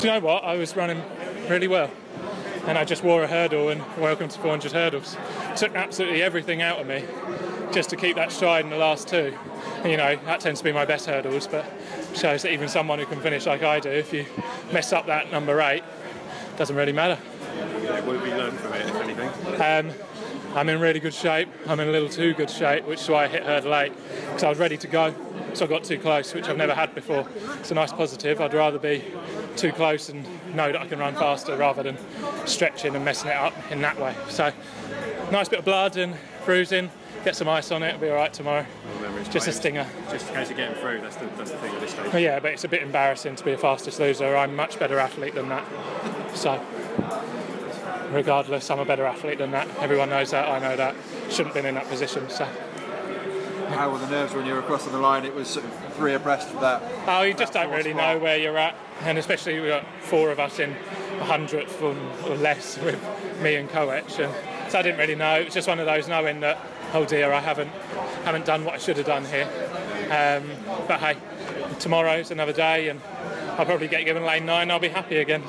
Do you know what? I was running really well. And I just wore a hurdle and welcome to 400 hurdles. Took absolutely everything out of me just to keep that stride in the last two. And, you know, that tends to be my best hurdles, but shows that even someone who can finish like I do, if you mess up that number 8, doesn't really matter. What have you learned from it, if anything? I'm in really good shape. I'm in a little too good shape, which is why I hit hurdle 8, because I was ready to go. So I got too close, which I've never had before. It's a nice positive. I'd rather be too close and know that I can run faster rather than stretching and messing it up in that way. So nice bit of blood and bruising. Get some ice on it. It'll be all right tomorrow. Just a stinger. Just in case of getting through. That's the thing at this stage. Yeah, but it's a bit embarrassing to be a fastest loser. I'm a much better athlete than that. So regardless, I'm a better athlete than that. Everyone knows that. I know that. Shouldn't have been in that position. So. How were the nerves when you were crossing the line? It was sort of 3 abreast of that. Oh, you just don't really know where you're at, and especially we've got 4 of us in 100th or less with me and Koech, and so I didn't really know. It was just one of those knowing that, oh dear, I haven't done what I should have done here. But hey, tomorrow's another day, and I'll probably get given lane 9. I'll be happy again.